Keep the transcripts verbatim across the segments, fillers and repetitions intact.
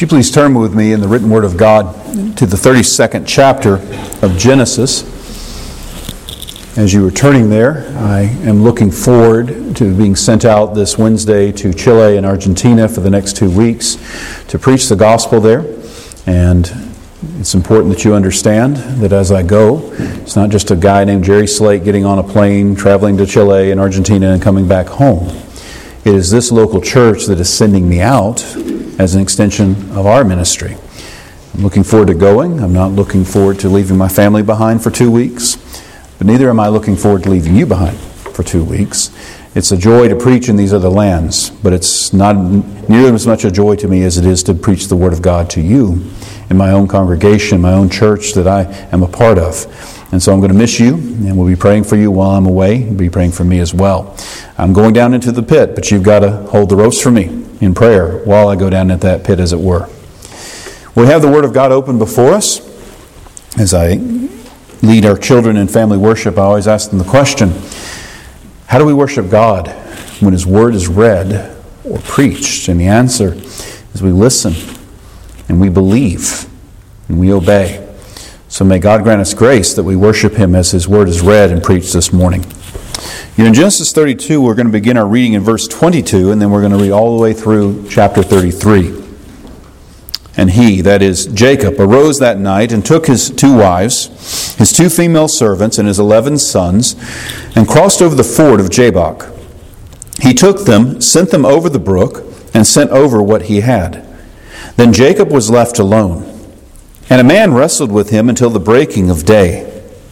you please turn with me in the written Word of God to the thirty-second chapter of Genesis. As you are turning there, I am looking forward to being sent out this Wednesday to Chile and Argentina for the next two weeks to preach the gospel there. And it's important that you understand that as I go, it's not just a guy named Jerry Slate getting on a plane, traveling to Chile and Argentina and coming back home. It is this local church that is sending me out as an extension of our ministry. I'm looking forward to going. I'm not looking forward to leaving my family behind for two weeks. But neither am I looking forward to leaving you behind for two weeks. It's a joy to preach in these other lands, but it's not nearly as much a joy to me as it is to preach the Word of God to you in my own congregation, my own church that I am a part of. And so I'm going to miss you, and we'll be praying for you while I'm away. You'll be praying for me as well. I'm going down into the pit, but you've got to hold the ropes for me in prayer while I go down into that pit, as it were. We have the Word of God open before us. As I lead our children in family worship, I always ask them the question, how do we worship God when His Word is read or preached? And the answer is we listen and we believe and we obey. So may God grant us grace that we worship Him as His Word is read and preached this morning. You know, in Genesis thirty-two, we're going to begin our reading in verse twenty-two, and then we're going to read all the way through chapter thirty-three. And he, that is Jacob, arose that night and took his two wives, his two female servants, and his eleven sons, and crossed over the ford of Jabbok. He took them, sent them over the brook, and sent over what he had. Then Jacob was left alone, and a man wrestled with him until the breaking of day.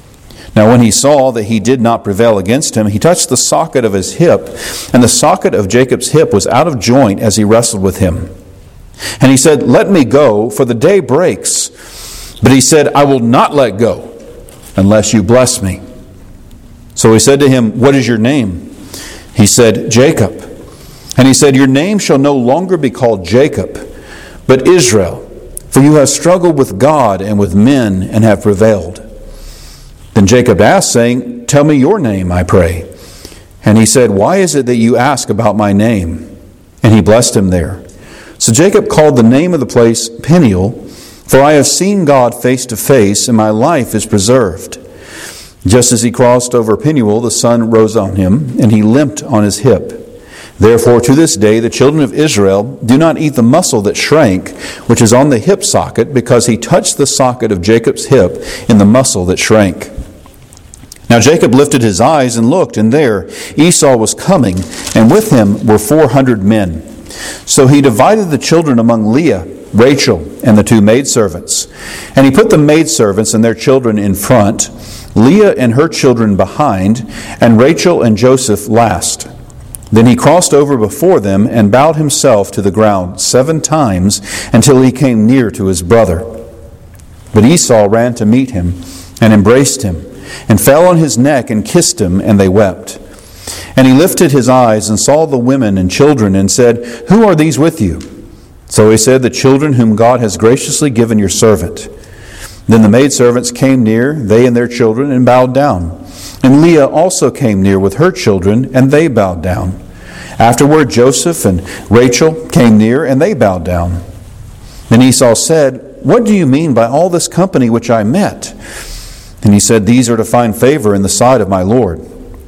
Now when he saw that he did not prevail against him, he touched the socket of his hip, and the socket of Jacob's hip was out of joint as he wrestled with him. And he said, "Let me go, for the day breaks." But he said, "I will not let go, unless you bless me." So he said to him, "What is your name?" He said, "Jacob." And he said, "Your name shall no longer be called Jacob, but Israel, for you have struggled with God and with men, and have prevailed." Then Jacob asked, saying, "Tell me your name, I pray." And he said, "Why is it that you ask about my name?" And he blessed him there. So Jacob called the name of the place Peniel, for I have seen God face to face, and my life is preserved. Just as he crossed over Peniel, the sun rose on him, and he limped on his hip. Therefore to this day the children of Israel do not eat the muscle that shrank, which is on the hip socket, because he touched the socket of Jacob's hip in the muscle that shrank. Now Jacob lifted his eyes and looked, and there Esau was coming, and with him were four hundred men. So he divided the children among Leah, Rachel, and the two maidservants. And he put the maidservants and their children in front, Leah and her children behind, and Rachel and Joseph last. Then he crossed over before them and bowed himself to the ground seven times until he came near to his brother. But Esau ran to meet him and embraced him, and fell on his neck and kissed him, and they wept. And he lifted his eyes and saw the women and children, and said, "Who are these with you?" So he said, "The children whom God has graciously given your servant." Then the maidservants came near, they and their children, and bowed down. And Leah also came near with her children, and they bowed down. Afterward Joseph and Rachel came near, and they bowed down. Then Esau said, "What do you mean by all this company which I met?" And he said, "These are to find favor in the sight of my Lord."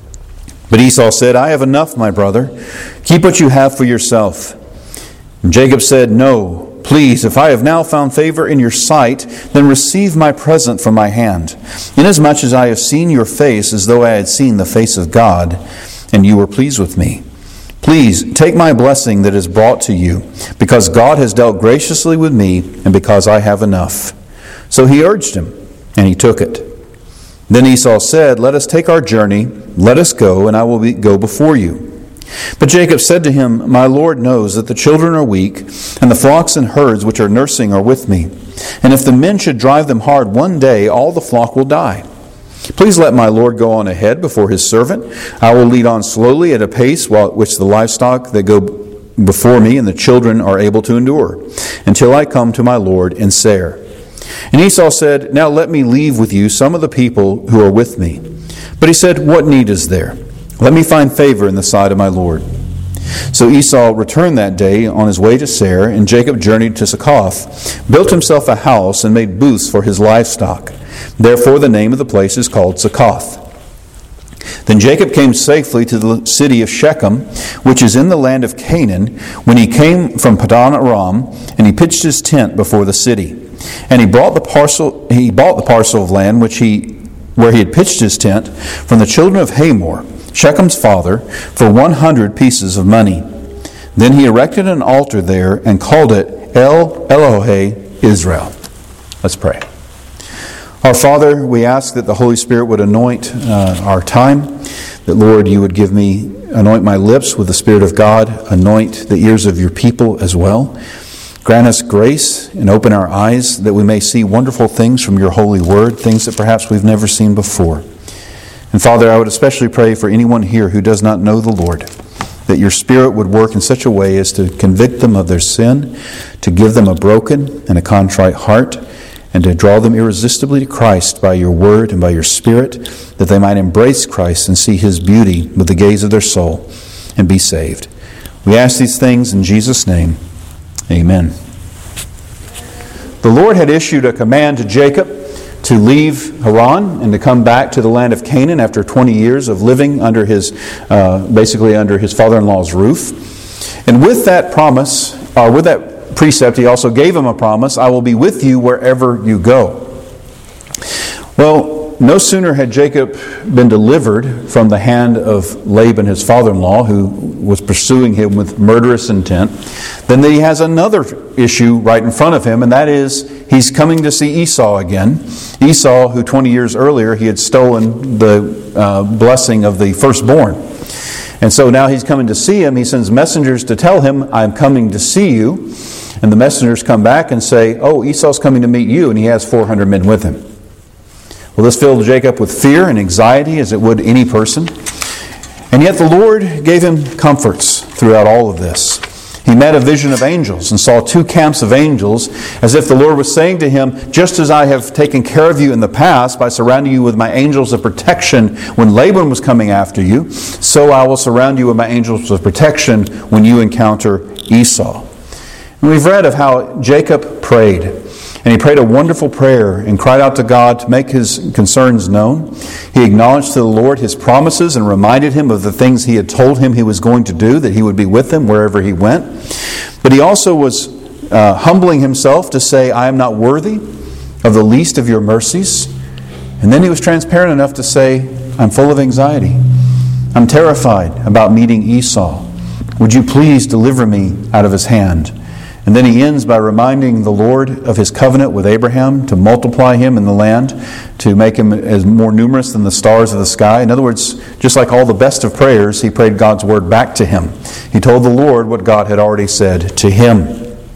But Esau said, "I have enough, my brother. Keep what you have for yourself." And Jacob said, "No, please, if I have now found favor in your sight, then receive my present from my hand, inasmuch as I have seen your face as though I had seen the face of God, and you were pleased with me. Please take my blessing that is brought to you, because God has dealt graciously with me, and because I have enough." So he urged him, and he took it. Then Esau said, "Let us take our journey, let us go, and I will be, go before you." But Jacob said to him, "My Lord knows that the children are weak, and the flocks and herds which are nursing are with me. And if the men should drive them hard one day, all the flock will die. Please let my Lord go on ahead before his servant. I will lead on slowly at a pace while, which the livestock that go before me and the children are able to endure, until I come to my Lord in Seir." And Esau said, "Now let me leave with you some of the people who are with me." But he said, "What need is there? Let me find favor in the sight of my Lord." So Esau returned that day on his way to Seir, and Jacob journeyed to Succoth, built himself a house, and made booths for his livestock. Therefore the name of the place is called Succoth. Then Jacob came safely to the city of Shechem, which is in the land of Canaan, when he came from Padan Aram, and he pitched his tent before the city. And he brought the parcel he bought the parcel of land which he where he had pitched his tent from the children of Hamor, Shechem's father, for one hundred pieces of money. Then he erected an altar there and called it El Elohe Israel. Let's pray. Our Father, we ask that the Holy Spirit would anoint uh, our time, that, Lord, you would give me, anoint my lips with the Spirit of God, anoint the ears of your people as well. Grant us grace and open our eyes that we may see wonderful things from your holy word, things that perhaps we've never seen before. And Father, I would especially pray for anyone here who does not know the Lord, that your Spirit would work in such a way as to convict them of their sin, to give them a broken and a contrite heart, and to draw them irresistibly to Christ by your word and by your Spirit, that they might embrace Christ and see his beauty with the gaze of their soul and be saved. We ask these things in Jesus' name. Amen. The Lord had issued a command to Jacob to leave Haran and to come back to the land of Canaan after twenty years of living under his, uh, basically under his father-in-law's roof. And with that promise, or with that precept, he also gave him a promise: I will be with you wherever you go. Well, no sooner had Jacob been delivered from the hand of Laban, his father-in-law, who was pursuing him with murderous intent, then he has another issue right in front of him, and that is he's coming to see Esau again. Esau, who twenty years earlier he had stolen the uh, blessing of the firstborn. And so now he's coming to see him. He sends messengers to tell him, I'm coming to see you. And the messengers come back and say, oh, Esau's coming to meet you, and he has four hundred men with him. Well, this filled Jacob with fear and anxiety, as it would any person. And yet the Lord gave him comforts throughout all of this. He met a vision of angels and saw two camps of angels, as if the Lord was saying to him, just as I have taken care of you in the past by surrounding you with my angels of protection when Laban was coming after you, so I will surround you with my angels of protection when you encounter Esau. And we've read of how Jacob prayed. And he prayed a wonderful prayer and cried out to God to make his concerns known. He acknowledged to the Lord his promises and reminded him of the things he had told him he was going to do, that he would be with him wherever he went. But he also was uh, humbling himself to say, I am not worthy of the least of your mercies. And then he was transparent enough to say, I'm full of anxiety. I'm terrified about meeting Esau. Would you please deliver me out of his hand? And then he ends by reminding the Lord of his covenant with Abraham to multiply him in the land, to make him as more numerous than the stars of the sky. In other words, just like all the best of prayers, he prayed God's word back to him. He told the Lord what God had already said to him.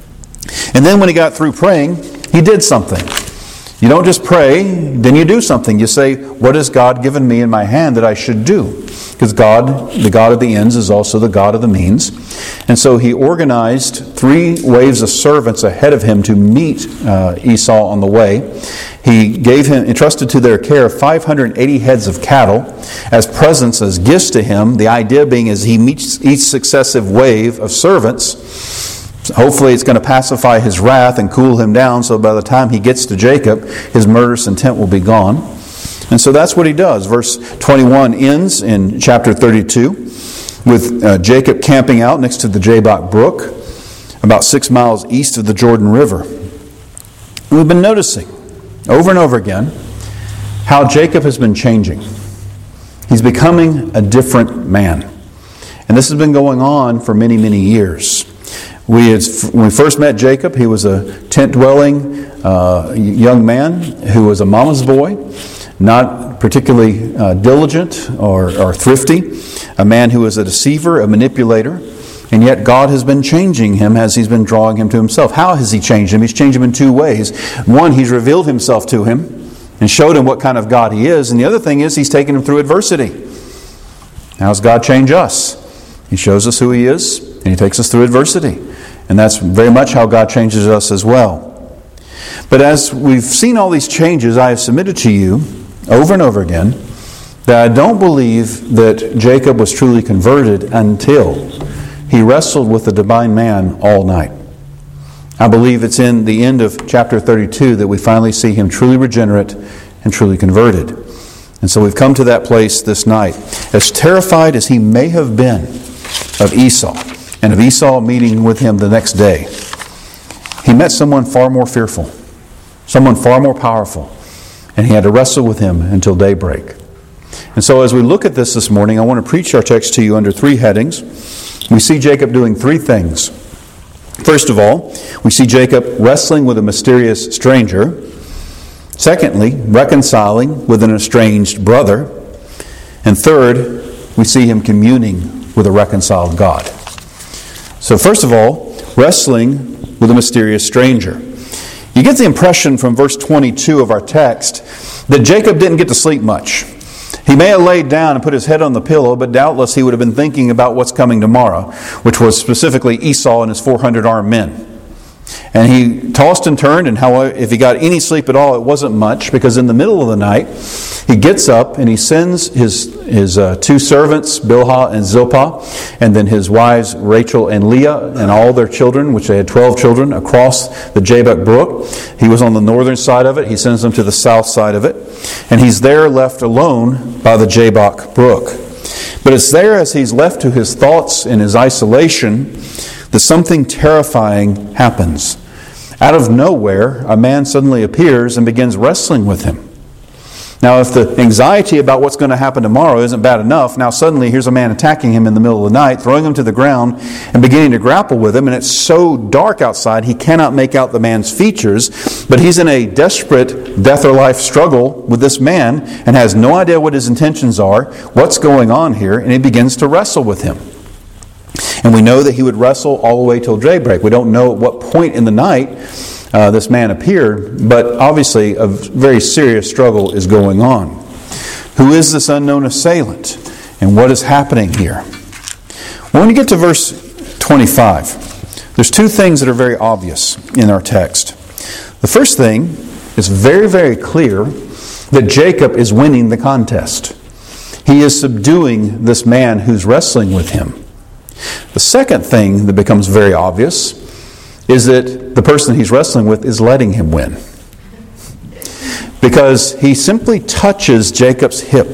And then when he got through praying, he did something. You don't just pray, then you do something. You say, what has God given me in my hand that I should do? Because God, the God of the ends, is also the God of the means. And so he organized three waves of servants ahead of him to meet uh, Esau on the way. He gave him, entrusted to their care five hundred eighty heads of cattle as presents, as gifts to him. The idea being as he meets each successive wave of servants, hopefully it's going to pacify his wrath and cool him down, so by the time he gets to Jacob, his murderous intent will be gone. And so that's what he does. Verse twenty-one ends in chapter thirty-two with uh, Jacob camping out next to the Jabbok Brook, about six miles east of the Jordan River. We've been noticing over and over again how Jacob has been changing. He's becoming a different man. And this has been going on for many, many years. We had, when we first met Jacob, he was a tent-dwelling uh, young man who was a mama's boy, not particularly uh, diligent or, or thrifty, a man who was a deceiver, a manipulator, and yet God has been changing him as he's been drawing him to himself. How has he changed him? He's changed him in two ways. One, he's revealed himself to him and showed him what kind of God he is, and the other thing is he's taken him through adversity. How does God change us? He shows us who he is, and he takes us through adversity. And that's very much how God changes us as well. But as we've seen all these changes, I have submitted to you over and over again that I don't believe that Jacob was truly converted until he wrestled with the divine man all night. I believe it's in the end of chapter thirty-two that we finally see him truly regenerate and truly converted. And so we've come to that place this night. As terrified as he may have been of Esau, and of Esau meeting with him the next day, he met someone far more fearful, someone far more powerful, and he had to wrestle with him until daybreak. And so as we look at this this morning, I want to preach our text to you under three headings. We see Jacob doing three things. First of all, we see Jacob wrestling with a mysterious stranger. Secondly, reconciling with an estranged brother. And third, we see him communing with a reconciled God. So first of all, wrestling with a mysterious stranger. You get the impression from verse twenty-two of our text that Jacob didn't get to sleep much. He may have laid down and put his head on the pillow, but doubtless he would have been thinking about what's coming tomorrow, which was specifically Esau and his four hundred armed men. And he tossed and turned, and how if he got any sleep at all, it wasn't much, because in the middle of the night, he gets up and he sends his his uh, two servants, Bilhah and Zilpah, and then his wives Rachel and Leah, and all their children, which they had twelve children, across the Jabbok brook. He was on the northern side of it. He sends them to the south side of it. And he's there left alone by the Jabbok brook. But it's there, as he's left to his thoughts in his isolation, that something terrifying happens. Out of nowhere, a man suddenly appears and begins wrestling with him. Now, if the anxiety about what's going to happen tomorrow isn't bad enough, now suddenly here's a man attacking him in the middle of the night, throwing him to the ground and beginning to grapple with him. And it's so dark outside, he cannot make out the man's features. But he's in a desperate death or life struggle with this man and has no idea what his intentions are, what's going on here, and he begins to wrestle with him. And we know that he would wrestle all the way till daybreak. We don't know at what point in the night uh, this man appeared, but obviously a very serious struggle is going on. Who is this unknown assailant? And what is happening here? Well, when you get to verse twenty-five, there's two things that are very obvious in our text. The first thing is very, very clear that Jacob is winning the contest. He is subduing this man who's wrestling with him. The second thing that becomes very obvious is that the person he's wrestling with is letting him win. Because he simply touches Jacob's hip.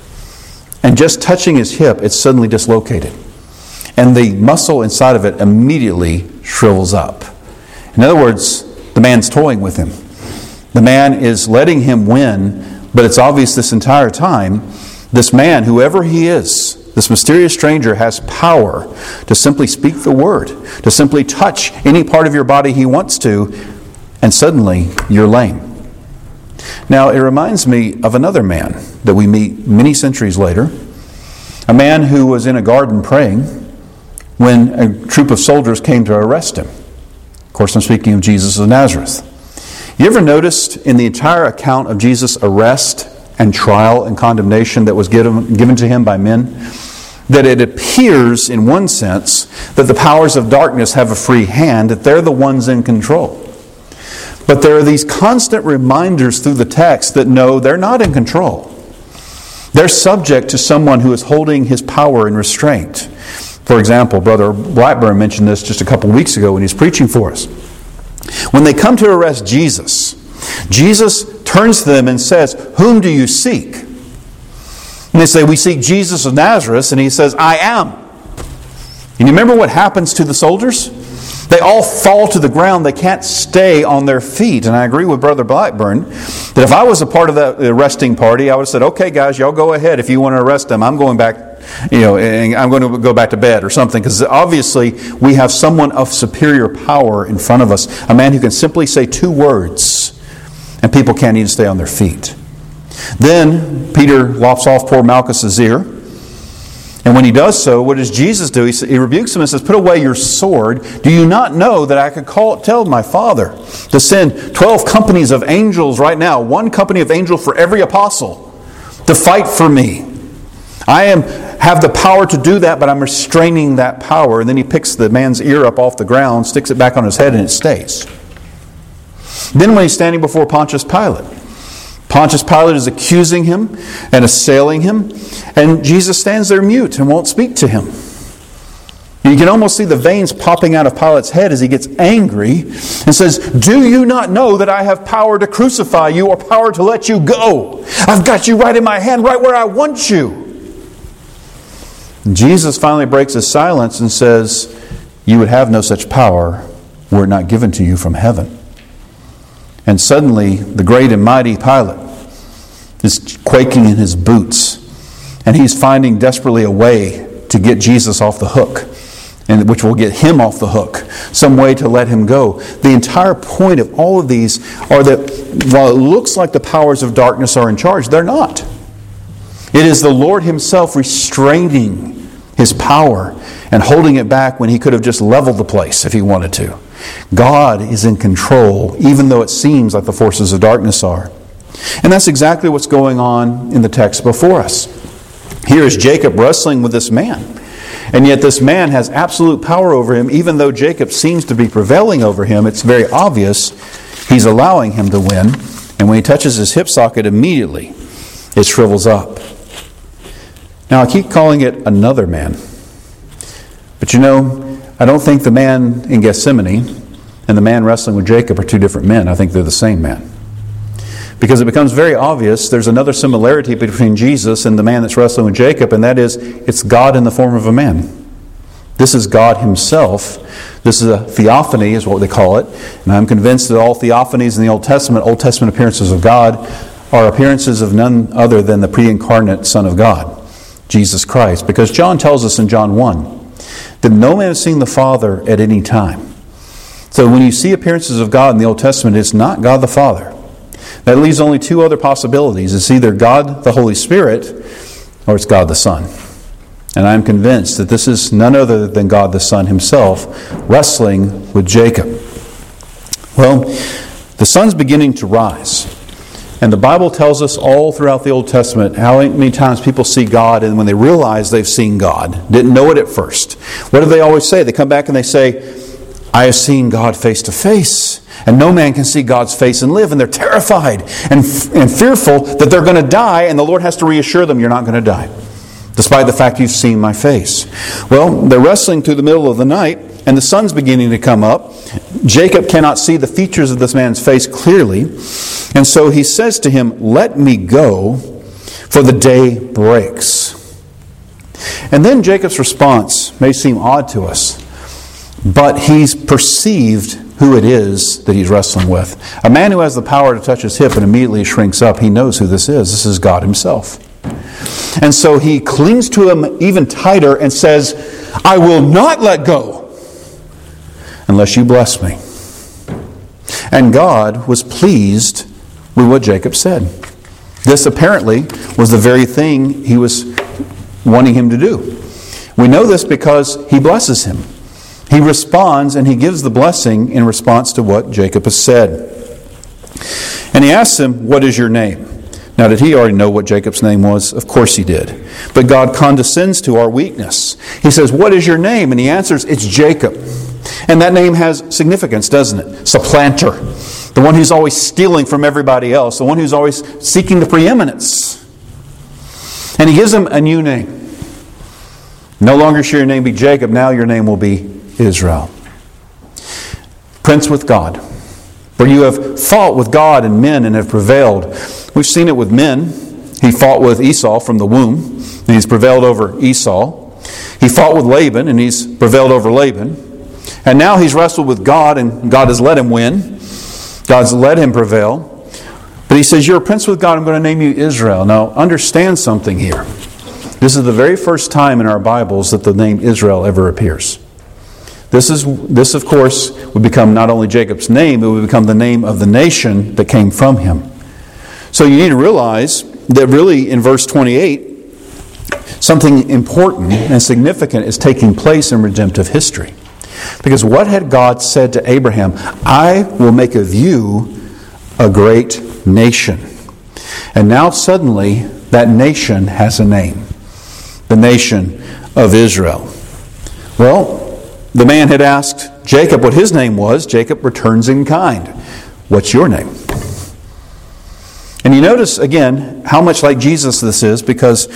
And just touching his hip, it's suddenly dislocated. And the muscle inside of it immediately shrivels up. In other words, the man's toying with him. The man is letting him win, but it's obvious this entire time, this man, whoever he is, this mysterious stranger, has power to simply speak the word, to simply touch any part of your body he wants to, and suddenly you're lame. Now, it reminds me of another man that we meet many centuries later, a man who was in a garden praying when a troop of soldiers came to arrest him. Of course, I'm speaking of Jesus of Nazareth. You ever noticed in the entire account of Jesus' arrest and trial and condemnation that was given, given to him by men, that it appears in one sense that the powers of darkness have a free hand, that they're the ones in control. But there are these constant reminders through the text that no, they're not in control. They're subject to someone who is holding his power in restraint. For example, Brother Blackburn mentioned this just a couple weeks ago when he was preaching for us. When they come to arrest Jesus, Jesus turns to them and says, "Whom do you seek?" And they say, "We seek Jesus of Nazareth." And he says, "I am." And you remember what happens to the soldiers? They all fall to the ground. They can't stay on their feet. And I agree with Brother Blackburn that if I was a part of that arresting party, I would have said, "Okay, guys, y'all go ahead. If you want to arrest them, I'm going back, you know, and I'm going to go back to bed or something." Because obviously we have someone of superior power in front of us. A man who can simply say two words and people can't even stay on their feet. Then Peter lops off poor Malchus's ear. And when he does so, what does Jesus do? He, he rebukes him and says, "Put away your sword. Do you not know that I could call, tell my Father to send twelve companies of angels right now, one company of angels for every apostle, to fight for me? I am have the power to do that, but I'm restraining that power." And then he picks the man's ear up off the ground, sticks it back on his head, and it stays. Then when he's standing before Pontius Pilate, Pontius Pilate is accusing him and assailing him, and Jesus stands there mute and won't speak to him. You You can almost see the veins popping out of Pilate's head as he gets angry and says, "Do you not know that I have power to crucify you or power to let you go? I've got you right in my hand, right where I want you." And Jesus finally breaks his silence and says, "You would have no such power were it not given to you from heaven." And suddenly, the great and mighty Pilate is quaking in his boots, and he's finding desperately a way to get Jesus off the hook, and which will get him off the hook, some way to let him go. The entire point of all of these are that while it looks like the powers of darkness are in charge, they're not. It is the Lord himself restraining his power and holding it back when he could have just leveled the place if he wanted to. God is in control, even though it seems like the forces of darkness are. And that's exactly what's going on in the text before us. Here is Jacob wrestling with this man. And yet this man has absolute power over him. Even though Jacob seems to be prevailing over him, it's very obvious he's allowing him to win. And when he touches his hip socket, immediately it shrivels up. Now I keep calling it another man. But you know, I don't think the man in Gethsemane and the man wrestling with Jacob are two different men. I think they're the same man. Because it becomes very obvious there's another similarity between Jesus and the man that's wrestling with Jacob, and that is, it's God in the form of a man. This is God himself. This is a theophany, is what they call it. And I'm convinced that all theophanies in the Old Testament, Old Testament appearances of God, are appearances of none other than the pre-incarnate Son of God, Jesus Christ. Because John tells us in John one that no man has seen the Father at any time. So when you see appearances of God in the Old Testament, it's not God the Father. That leaves only two other possibilities. It's either God the Holy Spirit or it's God the Son. And I'm convinced that this is none other than God the Son himself wrestling with Jacob. Well, the sun's beginning to rise. And the Bible tells us all throughout the Old Testament how many times people see God, and when they realize they've seen God, didn't know it at first. What do they always say? They come back and they say, "I have seen God face to face. And no man can see God's face and live." And they're terrified and, and fearful that they're going to die, and the Lord has to reassure them, "You're not going to die, despite the fact you've seen my face." Well, they're wrestling through the middle of the night, and the sun's beginning to come up. Jacob cannot see the features of this man's face clearly, and so he says to him, "Let me go, for the day breaks." And then Jacob's response may seem odd to us, but he's perceived who it is that he's wrestling with. A man who has the power to touch his hip and immediately shrinks up, he knows who this is. This is God himself. And so he clings to him even tighter and says, "I will not let go unless you bless me." And God was pleased with what Jacob said. This apparently was the very thing he was wanting him to do. We know this because he blesses him. He responds and he gives the blessing in response to what Jacob has said. And he asks him, "What is your name?" Now, did he already know what Jacob's name was? Of course he did. But God condescends to our weakness. He says, "What is your name?" And he answers, "It's Jacob." And that name has significance, doesn't it? Supplanter. The one who's always stealing from everybody else. The one who's always seeking the preeminence. And he gives him a new name. No longer shall your name be Jacob. Now your name will be Israel. Prince with God. Where you have fought with God and men and have prevailed. We've seen it with men. He fought with Esau from the womb, and he's prevailed over Esau. He fought with Laban, and he's prevailed over Laban. And now he's wrestled with God, and God has let him win. God's let him prevail. But he says, "You're a prince with God. I'm going to name you Israel." Now, understand something here. This is the very first time in our Bibles that the name Israel ever appears. This, is, this, of course, would become not only Jacob's name, it would become the name of the nation that came from him. So you need to realize that really in verse twenty-eight, something important and significant is taking place in redemptive history. Because what had God said to Abraham? "I will make of you a great nation." And now suddenly that nation has a name. The nation of Israel. Well, the man had asked Jacob what his name was. Jacob returns in kind. "What's your name?" And you notice again how much like Jesus this is, because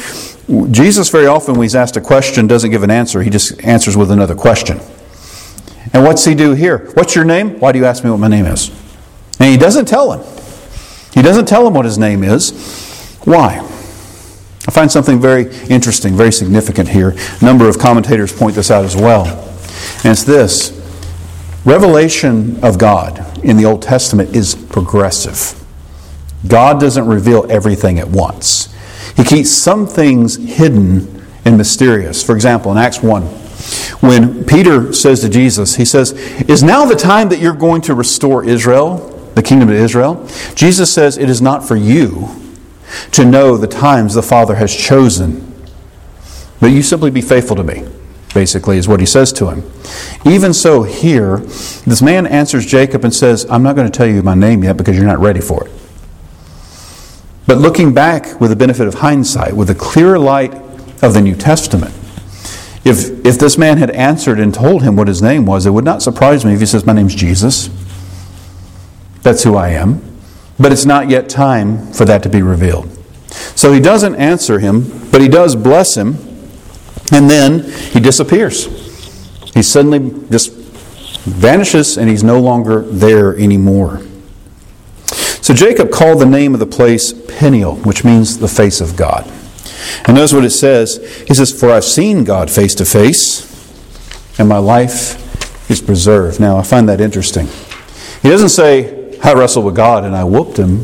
Jesus very often when he's asked a question doesn't give an answer. He just answers with another question. And what's he do here? What's your name? Why do you ask me what my name is? And he doesn't tell him. He doesn't tell him what his name is. Why? I find something very interesting, very significant here. A number of commentators point this out as well. And it's this. Revelation of God in the Old Testament is progressive. God doesn't reveal everything at once. He keeps some things hidden and mysterious. For example, in Acts one, when Peter says to Jesus, he says, "Is now the time that you're going to restore Israel, the kingdom of Israel?" Jesus says, "It is not for you to know the times the Father has chosen, but you simply be faithful to me," basically is what he says to him. Even so here, this man answers Jacob and says, "I'm not going to tell you my name yet because you're not ready for it." But looking back with the benefit of hindsight, with the clearer light of the New Testament, if if this man had answered and told him what his name was, it would not surprise me if he says, "My name's Jesus. That's who I am." But it's not yet time for that to be revealed. So he doesn't answer him, but he does bless him, and then he disappears. He suddenly just vanishes, and he's no longer there anymore. So Jacob called the name of the place Peniel, which means the face of God. And notice what it says. He says, "For I've seen God face to face, and my life is preserved." Now, I find that interesting. He doesn't say, "I wrestled with God and I whooped him."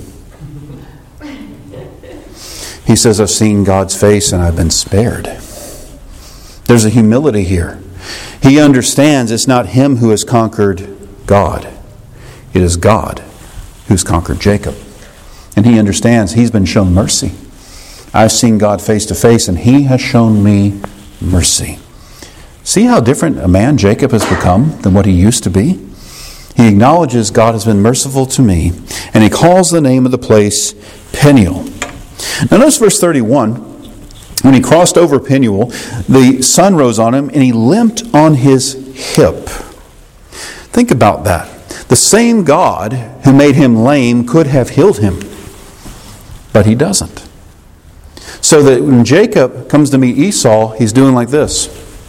He says, "I've seen God's face and I've been spared." There's a humility here. He understands it's not him who has conquered God. It is God who's conquered Jacob. And he understands he's been shown mercy. I've seen God face to face and he has shown me mercy. See how different a man Jacob has become than what he used to be? He acknowledges God has been merciful to me, and he calls the name of the place Peniel. Now notice verse thirty-one. When he crossed over Peniel, the sun rose on him, and he limped on his hip. Think about that. The same God who made him lame could have healed him, but he doesn't. So that when Jacob comes to meet Esau, he's doing like this.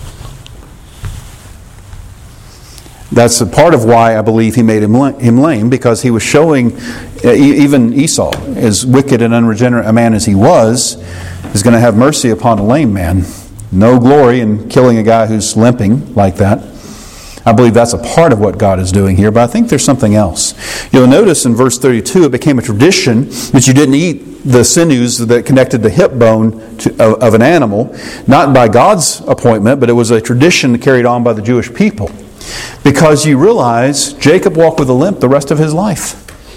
That's a part of why I believe he made him lame, because he was showing, even Esau, as wicked and unregenerate a man as he was, is going to have mercy upon a lame man. No glory in killing a guy who's limping like that. I believe that's a part of what God is doing here, but I think there's something else. You'll notice in verse thirty-two, it became a tradition that you didn't eat the sinews that connected the hip bone to, of, of an animal, not by God's appointment, but it was a tradition carried on by the Jewish people. Because you realize Jacob walked with a limp the rest of his life.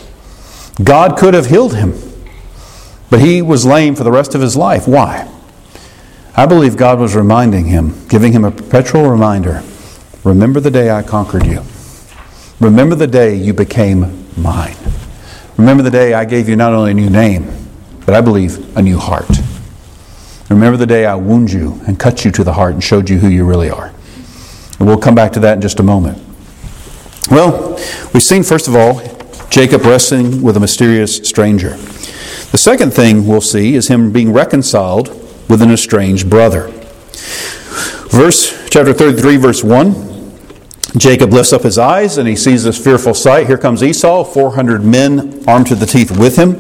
God could have healed him, but he was lame for the rest of his life. Why? I believe God was reminding him, giving him a perpetual reminder. Remember the day I conquered you. Remember the day you became mine. Remember the day I gave you not only a new name, but I believe a new heart. Remember the day I wounded you and cut you to the heart and showed you who you really are. And we'll come back to that in just a moment. Well, we've seen, first of all, Jacob wrestling with a mysterious stranger. The second thing we'll see is him being reconciled with an estranged brother. Verse, chapter thirty-three, verse one. Jacob lifts up his eyes and he sees this fearful sight. Here comes Esau, four hundred men armed to the teeth with him.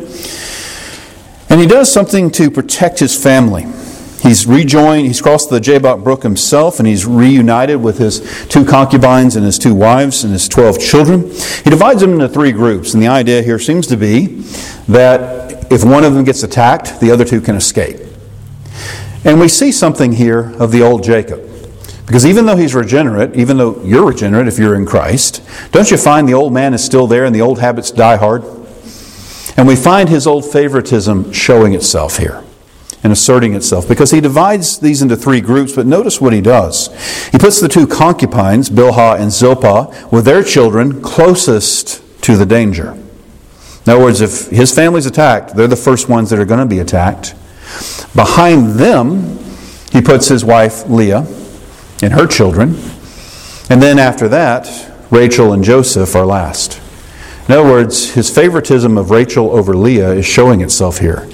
And he does something to protect his family. He's rejoined, he's crossed the Jabbok Brook himself, and he's reunited with his two concubines and his two wives and his twelve children. He divides them into three groups, and the idea here seems to be that if one of them gets attacked, the other two can escape. And we see something here of the old Jacob. Because even though he's regenerate, even though you're regenerate if you're in Christ, don't you find the old man is still there and the old habits die hard? And we find his old favoritism showing itself here and asserting itself, because he divides these into three groups. But notice what he does. He puts the two concubines, Bilhah and Zilpah, with their children closest to the danger. In other words, if his family's attacked, they're the first ones that are going to be attacked. Behind them, he puts his wife Leah and her children. And then after that, Rachel and Joseph are last. In other words, his favoritism of Rachel over Leah is showing itself here.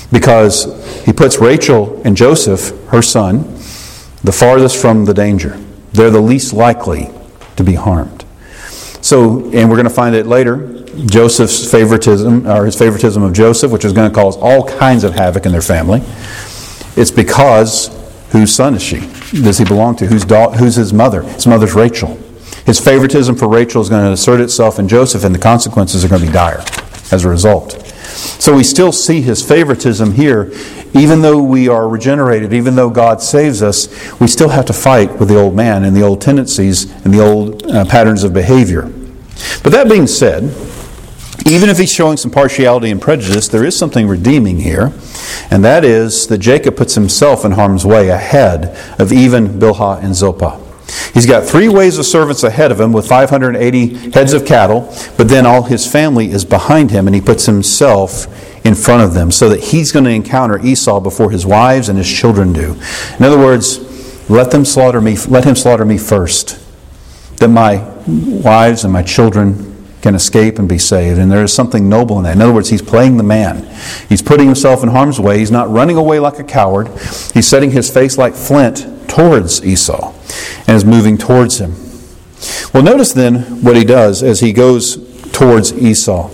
because he puts Rachel and Joseph, her son, the farthest from the danger. They're the least likely to be harmed. So, and we're going to find it later, Joseph's favoritism, or his favoritism of Joseph, which is going to cause all kinds of havoc in their family. It's because whose son is she? Does he belong to? Whose da- who's his mother? His mother's Rachel. His favoritism for Rachel is going to assert itself in Joseph, and the consequences are going to be dire as a result. So we still see his favoritism here. Even though we are regenerated, even though God saves us, we still have to fight with the old man and the old tendencies and the old uh, patterns of behavior. But that being said, even if he's showing some partiality and prejudice, there is something redeeming here, and that is that Jacob puts himself in harm's way ahead of even Bilhah and Zilpah. He's got three waves of servants ahead of him with five hundred eighty heads of cattle, but then all his family is behind him, and he puts himself in front of them so that he's going to encounter Esau before his wives and his children do. In other words, let them slaughter me, let him slaughter me first, that my wives and my children can escape and be saved. And there is something noble in that. In other words, he's playing the man. He's putting himself in harm's way. He's not running away like a coward. He's setting his face like flint towards Esau and is moving towards him. Well, notice then what he does as he goes towards Esau.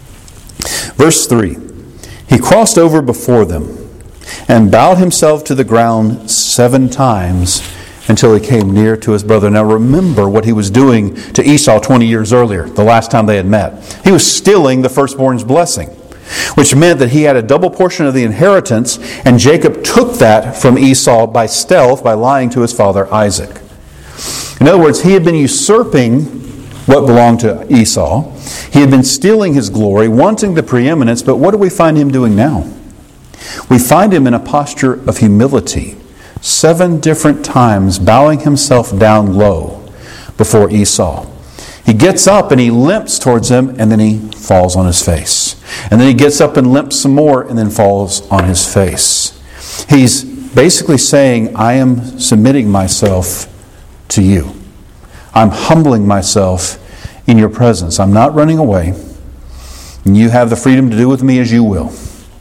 Verse three, he crossed over before them and bowed himself to the ground seven times until he came near to his brother. Now remember what he was doing to Esau twenty years earlier, the last time they had met. He was stealing the firstborn's blessing, which meant that he had a double portion of the inheritance, and Jacob took that from Esau by stealth, by lying to his father Isaac. In other words, he had been usurping what belonged to Esau. He had been stealing his glory, wanting the preeminence, but what do we find him doing now? We find him in a posture of humility, seven different times bowing himself down low before Esau. He gets up and he limps towards him, and then he falls on his face. And then he gets up and limps some more and then falls on his face. He's basically saying, I am submitting myself to you. I'm humbling myself in your presence. I'm not running away. And you have the freedom to do with me as you will.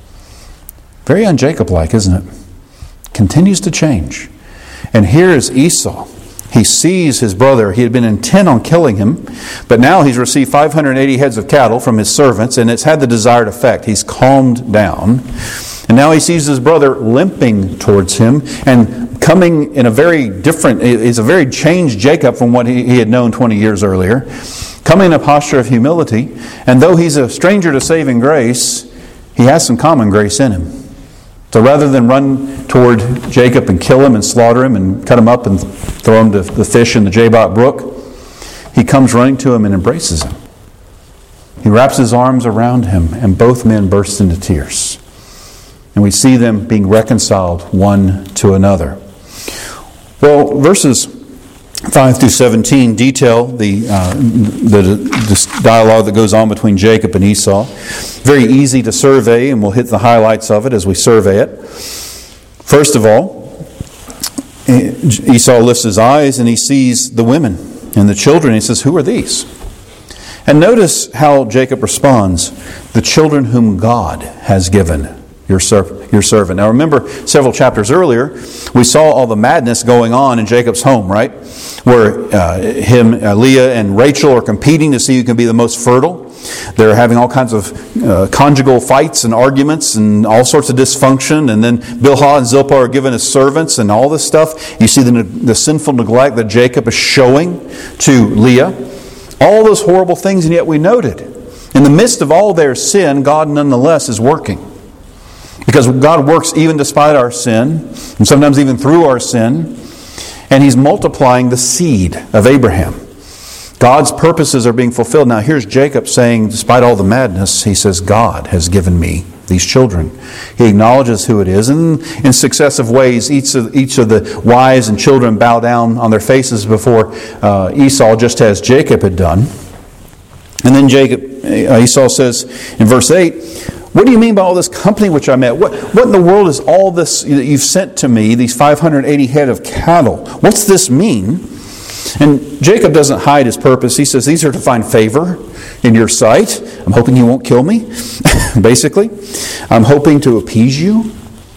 Very un-Jacob-like, isn't it? Continues to change. And here is Esau. He sees his brother. He had been intent on killing him, but now he's received five hundred eighty heads of cattle from his servants, and it's had the desired effect. He's calmed down. And now he sees his brother limping towards him and coming in a very different, he's a very changed Jacob from what he, he had known twenty years earlier, coming in a posture of humility. And though he's a stranger to saving grace, he has some common grace in him. So rather than run toward Jacob and kill him and slaughter him and cut him up and throw him to the fish in the Jabbok brook, he comes running to him and embraces him. He wraps his arms around him, and both men burst into tears. And we see them being reconciled one to another. Well, verses five through seventeen detail the, uh, the, the dialogue that goes on between Jacob and Esau. Very easy to survey, and we'll hit the highlights of it as we survey it. First of all, Esau lifts his eyes and he sees the women and the children. He says, who are these? And notice how Jacob responds, the children whom God has given your, ser- your servant. Now remember, several chapters earlier, we saw all the madness going on in Jacob's home, right? Where uh, him, uh, Leah and Rachel are competing to see who can be the most fertile. They're having all kinds of uh, conjugal fights and arguments and all sorts of dysfunction. And then Bilhah and Zilpah are given as servants and all this stuff. You see the, the sinful neglect that Jacob is showing to Leah. All those horrible things, and yet we noted, in the midst of all their sin, God nonetheless is working. Because God works even despite our sin, and sometimes even through our sin, and He's multiplying the seed of Abraham. God's purposes are being fulfilled. Now here's Jacob saying, despite all the madness, he says, God has given me these children. He acknowledges who it is. And in successive ways, each of, each of the wives and children bow down on their faces before uh, Esau, just as Jacob had done. And then Jacob, uh, Esau says in verse eight, what do you mean by all this company which I met? What, what in the world is all this that you've sent to me, these five hundred eighty head of cattle? What's this mean? And Jacob doesn't hide his purpose. He says these are to find favor. in your sight. I'm hoping you won't kill me, basically. I'm hoping to appease you.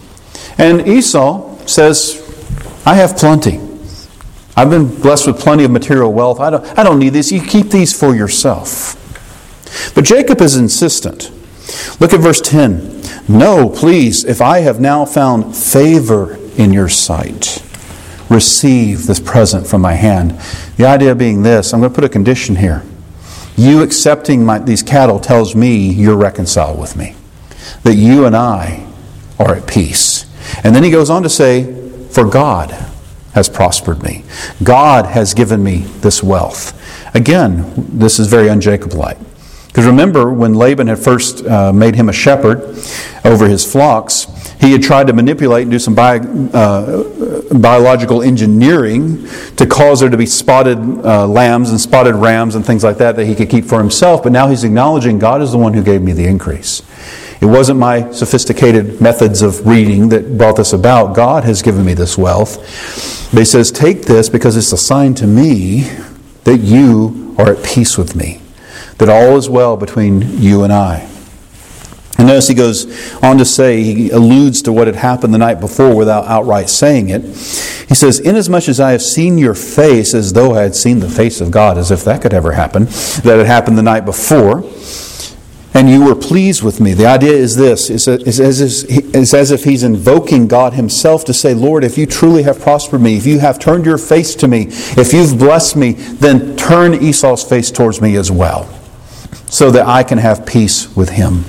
And Esau says, I have plenty. I've been blessed with plenty of material wealth. I don't, I don't need this. You keep these for yourself. But Jacob is insistent. Look at verse ten. No, please, if I have now found favor in your sight, receive this present from my hand. The idea being this, I'm going to put a condition here. You accepting my, these cattle tells me you're reconciled with me. That you and I are at peace. And then he goes on to say, for God has prospered me. God has given me this wealth. Again, this is very un-Jacob-like. Because remember, when Laban had first uh, made him a shepherd over his flocks, he had tried to manipulate and do some bio, uh, biological engineering to cause there to be spotted uh, lambs and spotted rams and things like that that he could keep for himself. But now he's acknowledging God is the one who gave me the increase. It wasn't my sophisticated methods of reading that brought this about. God has given me this wealth. But he says, take this because it's a sign to me that you are at peace with me. That all is well between you and I. And notice he goes on to say, he alludes to what had happened the night before without outright saying it. He says, inasmuch as I have seen your face as though I had seen the face of God, as if that could ever happen, that had happened the night before, and you were pleased with me. The idea is this, it's as if, it's as if he's invoking God himself to say, Lord, if you truly have prospered me, if you have turned your face to me, if you've blessed me, then turn Esau's face towards me as well, so that I can have peace with him.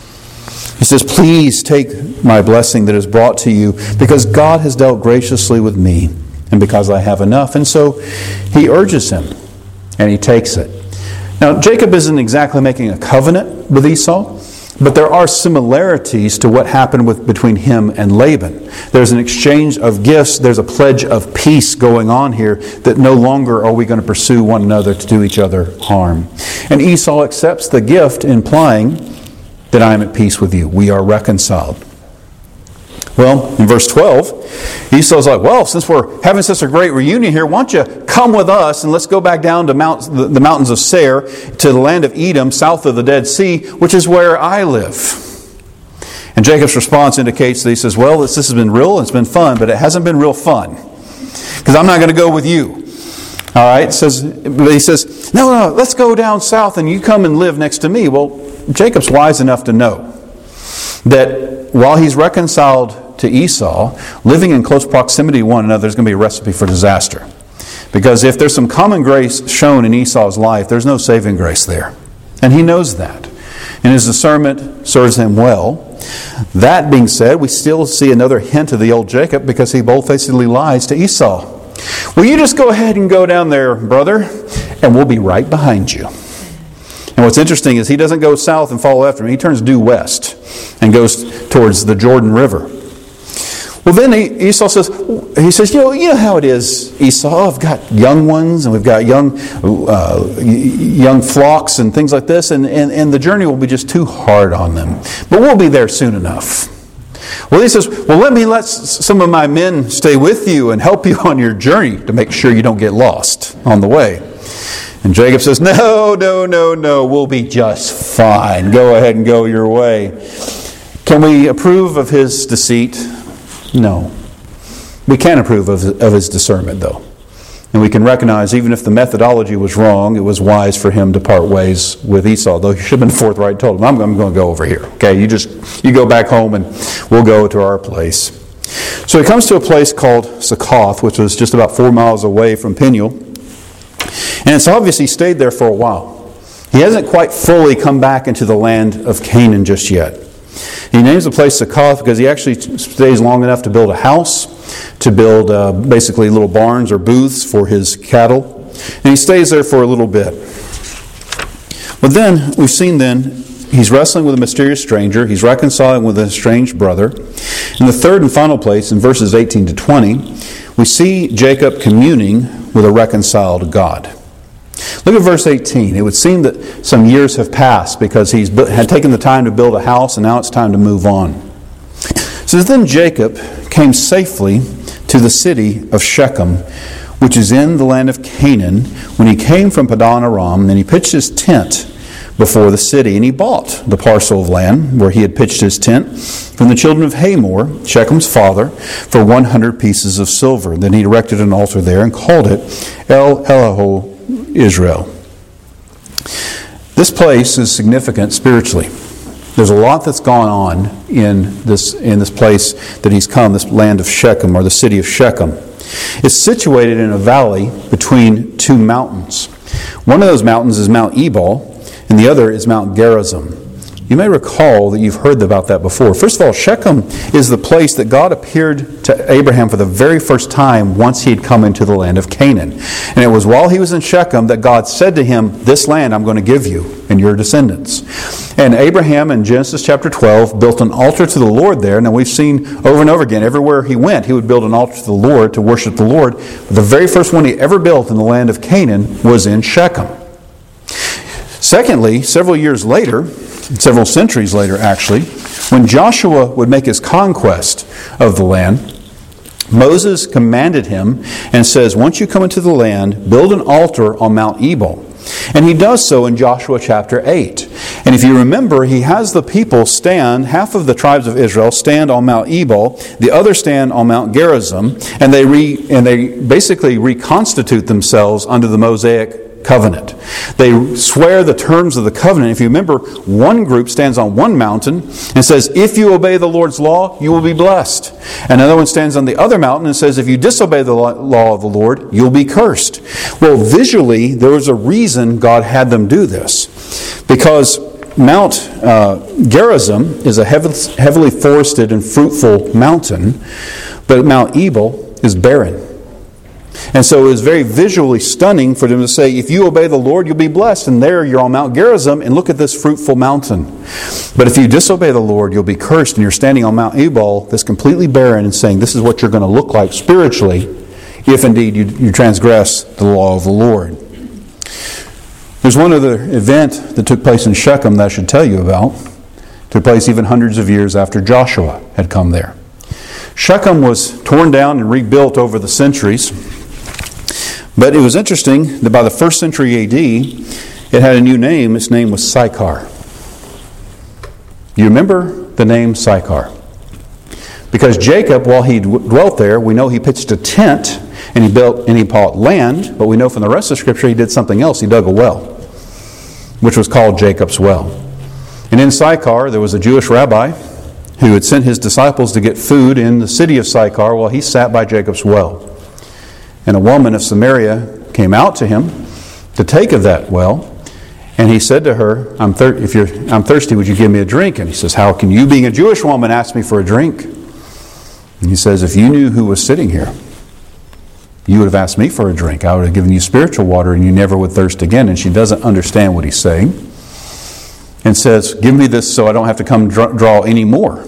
He says, please take my blessing that is brought to you, because God has dealt graciously with me, and because I have enough. And so he urges him, and he takes it. Now, Jacob isn't exactly making a covenant with Esau, but there are similarities to what happened with between him and Laban. There's an exchange of gifts. There's a pledge of peace going on here, that no longer are we going to pursue one another to do each other harm. And Esau accepts the gift, implying that I am at peace with you. We are reconciled. Well, in verse twelve, Esau's like, well, since we're having such a great reunion here, why don't you come with us and let's go back down to Mount, the, the mountains of Seir, to the land of Edom, south of the Dead Sea, which is where I live. And Jacob's response indicates that he says, well, this, this has been real, it's been fun, but it hasn't been real fun, because I'm not going to go with you. All right, says, but he says, no, no, let's go down south and you come and live next to me. Well, Jacob's wise enough to know that while he's reconciled to Esau, living in close proximity to one another is going to be a recipe for disaster. Because if there's some common grace shown in Esau's life, there's no saving grace there. And he knows that. And his discernment serves him well. That being said, we still see another hint of the old Jacob, because he bold-facedly lies to Esau. Well, you just go ahead and go down there, brother, and we'll be right behind you. And what's interesting is he doesn't go south and follow after him. He turns due west and goes towards the Jordan River. Well, then Esau says, he says, you know, you know how it is, Esau. I've got young ones, and we've got young uh, young flocks and things like this, and, and, and the journey will be just too hard on them. But we'll be there soon enough. Well, he says, well, let me let some of my men stay with you and help you on your journey to make sure you don't get lost on the way. And Jacob says, no, no, no, no, we'll be just fine. Go ahead and go your way. Can we approve of his deceit? No. We can approve of, of his discernment, though. And we can recognize, even if the methodology was wrong, it was wise for him to part ways with Esau. Though he should have been forthright and told him, I'm, I'm going to go over here. Okay, you just you go back home and we'll go to our place. So he comes to a place called Succoth, which was just about four miles away from Peniel. And it's obvious he stayed there for a while. He hasn't quite fully come back into the land of Canaan just yet. He names the place Succoth because he actually stays long enough to build a house, to build uh, basically little barns or booths for his cattle. And he stays there for a little bit. But then, we've seen then, he's wrestling with a mysterious stranger. He's reconciling with an estranged brother. In the third and final place, in verses eighteen to twenty, we see Jacob communing with a reconciled God. Look at verse eighteen. It would seem that some years have passed because he's had taken the time to build a house, and now it's time to move on. It says, then Jacob came safely to the city of Shechem, which is in the land of Canaan, when he came from Padan Aram, and he pitched his tent before the city. And he bought the parcel of land where he had pitched his tent from the children of Hamor, Shechem's father, for one hundred pieces of silver. Then he erected an altar there and called it El Elohe Israel. This place is significant spiritually. There's a lot that's gone on in this, in this place that he's come, this land of Shechem, or the city of Shechem. It's situated in a valley between two mountains. One of those mountains is Mount Ebal, and the other is Mount Gerizim. You may recall that you've heard about that before. First of all, Shechem is the place that God appeared to Abraham for the very first time once he had come into the land of Canaan. And it was while he was in Shechem that God said to him, "This land I'm going to give you and your descendants." And Abraham in Genesis chapter twelve built an altar to the Lord there. Now we've seen over and over again, everywhere he went, he would build an altar to the Lord to worship the Lord. But the very first one he ever built in the land of Canaan was in Shechem. Secondly, several years later, several centuries later actually, when Joshua would make his conquest of the land, Moses commanded him and says, once you come into the land, build an altar on Mount Ebal. And he does so in Joshua chapter eight. And if you remember, he has the people stand, half of the tribes of Israel stand on Mount Ebal, the other stand on Mount Gerizim, and they re, and they basically reconstitute themselves under the Mosaic covenant. They swear the terms of the covenant. If you remember, one group stands on one mountain and says, if you obey the Lord's law, you will be blessed. Another one stands on the other mountain and says, if you disobey the law of the Lord, you'll be cursed. Well, visually, there was a reason God had them do this. Because Mount uh, Gerizim is a heavily, heavily forested and fruitful mountain, but Mount Ebal is barren. And so it was very visually stunning for them to say, if you obey the Lord, you'll be blessed. And there you're on Mount Gerizim, and look at this fruitful mountain. But if you disobey the Lord, you'll be cursed. And you're standing on Mount Ebal, that's completely barren, and saying, this is what you're going to look like spiritually, if indeed you, you transgress the law of the Lord. There's one other event that took place in Shechem that I should tell you about. It took place even hundreds of years after Joshua had come there. Shechem was torn down and rebuilt over the centuries. But it was interesting that by the first century A D, it had a new name. Its name was Sychar. You remember the name Sychar? Because Jacob, while he dwelt there, we know he pitched a tent and he built and he bought land, but we know from the rest of Scripture he did something else. He dug a well, which was called Jacob's well. And in Sychar, there was a Jewish rabbi who had sent his disciples to get food in the city of Sychar while he sat by Jacob's well. And a woman of Samaria came out to him to take of that well. And he said to her, I'm, thir- if you're, I'm thirsty, would you give me a drink? And he says, how can you, being a Jewish woman, ask me for a drink? And he says, if you knew who was sitting here, you would have asked me for a drink. I would have given you spiritual water and you never would thirst again. And she doesn't understand what he's saying. And says, give me this so I don't have to come draw, draw any more.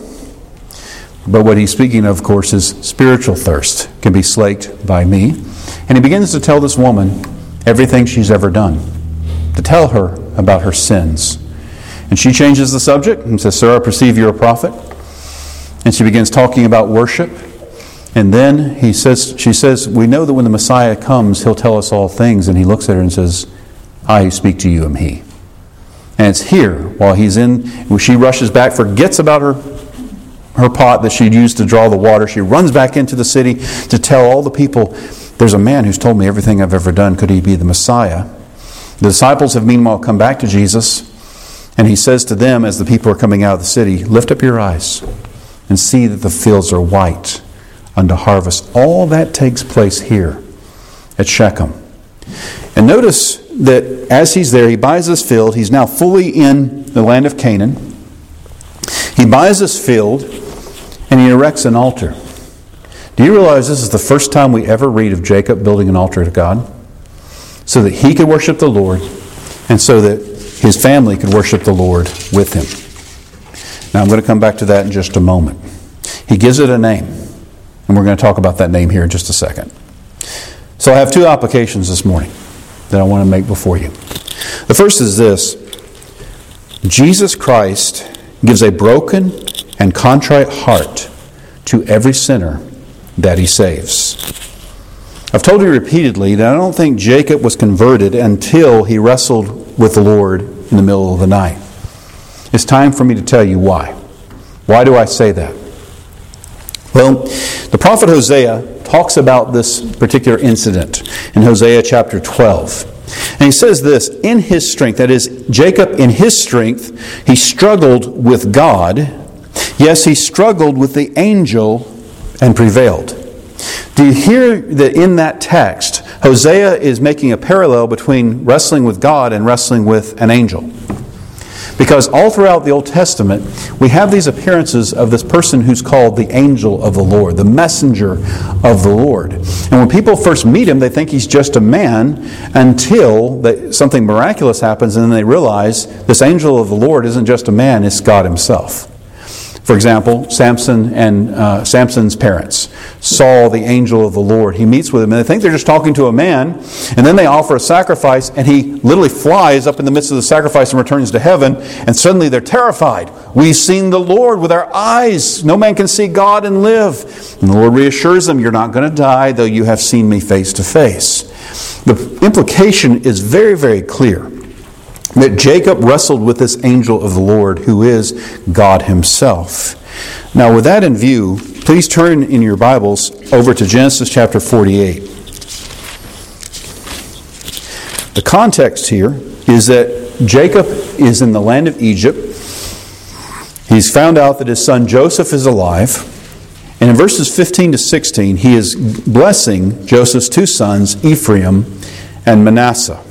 But what he's speaking of, of course, is spiritual thirst can be slaked by me. And he begins to tell this woman everything she's ever done, to tell her about her sins. And she changes the subject and says, sir, I perceive you're a prophet. And she begins talking about worship. And then he says, she says, we know that when the Messiah comes, he'll tell us all things. And he looks at her and says, I who speak to you am he. And it's here, while he's in, she rushes back, forgets about her her pot that she'd used to draw the water. She runs back into the city to tell all the people, there's a man who's told me everything I've ever done. Could he be the Messiah? The disciples have meanwhile come back to Jesus, and he says to them as the people are coming out of the city, lift up your eyes and see that the fields are white unto harvest. All that takes place here at Shechem. And notice that as he's there, he buys this field. He's now fully in the land of Canaan. He buys this field and he erects an altar. Do you realize this is the first time we ever read of Jacob building an altar to God? So that he could worship the Lord and so that his family could worship the Lord with him. Now I'm going to come back to that in just a moment. He gives it a name, and we're going to talk about that name here in just a second. So I have two applications this morning that I want to make before you. The first is this. Jesus Christ gives a broken and contrite heart to every sinner that he saves. I've told you repeatedly that I don't think Jacob was converted until he wrestled with the Lord in the middle of the night. It's time for me to tell you why. Why do I say that? Well, the prophet Hosea talks about this particular incident in Hosea chapter twelve. And he says this, in his strength, that is, Jacob in his strength, he struggled with God. Yes, he struggled with the angel and prevailed. Do you hear that in that text, Hosea is making a parallel between wrestling with God and wrestling with an angel? Because all throughout the Old Testament, we have these appearances of this person who's called the angel of the Lord, the messenger of the Lord. And when people first meet him, they think he's just a man until they, something miraculous happens, and then they realize this angel of the Lord isn't just a man, it's God himself. For example, Samson and uh, Samson's parents saw the angel of the Lord. He meets with him, and they think they're just talking to a man, and then they offer a sacrifice, and he literally flies up in the midst of the sacrifice and returns to heaven, and suddenly they're terrified. We've seen the Lord with our eyes. No man can see God and live. And the Lord reassures them, you're not going to die, though you have seen me face to face. The implication is very, very clear. That Jacob wrestled with this angel of the Lord who is God himself. Now with that in view, please turn in your Bibles over to Genesis chapter forty-eight. The context here is that Jacob is in the land of Egypt. He's found out that his son Joseph is alive. And in verses fifteen to sixteen, he is blessing Joseph's two sons, Ephraim and Manasseh.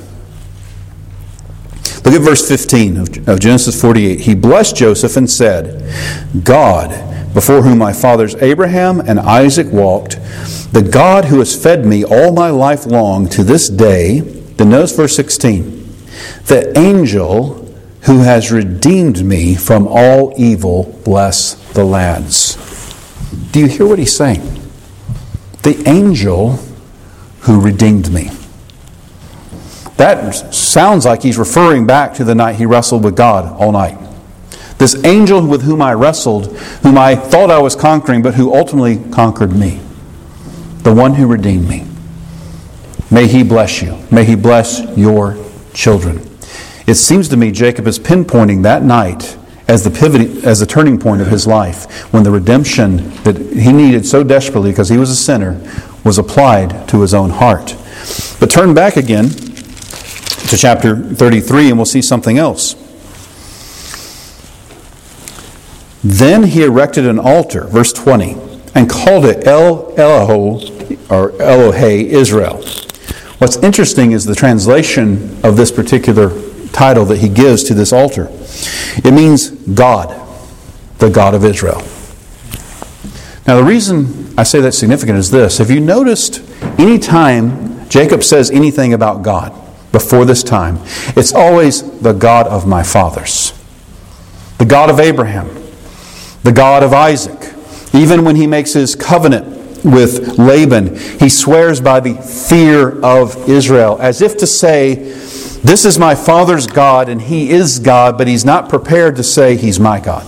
Look at verse fifteen of Genesis forty-eight. He blessed Joseph and said, God, before whom my fathers Abraham and Isaac walked, the God who has fed me all my life long to this day. Then notice verse sixteen. The angel who has redeemed me from all evil, bless the lads. Do you hear what he's saying? The angel who redeemed me. That sounds like he's referring back to the night he wrestled with God all night. This angel with whom I wrestled, whom I thought I was conquering, but who ultimately conquered me. The one who redeemed me. May he bless you. May he bless your children. It seems to me Jacob is pinpointing that night as the pivot, as the turning point of his life, when the redemption that he needed so desperately because he was a sinner was applied to his own heart. But turn back again to chapter thirty-three and we'll see something else. Then he erected an altar, verse twenty, and called it El Eloho, or Elohe Israel. What's interesting is the translation of this particular title that he gives to this altar. It means God, the God of Israel. Now the reason I say that's significant is this. Have you noticed any time Jacob says anything about God before this time, it's always the God of my fathers. The God of Abraham. The God of Isaac. Even when he makes his covenant with Laban, he swears by the fear of Israel, as if to say, this is my father's God and he is God, but he's not prepared to say he's my God.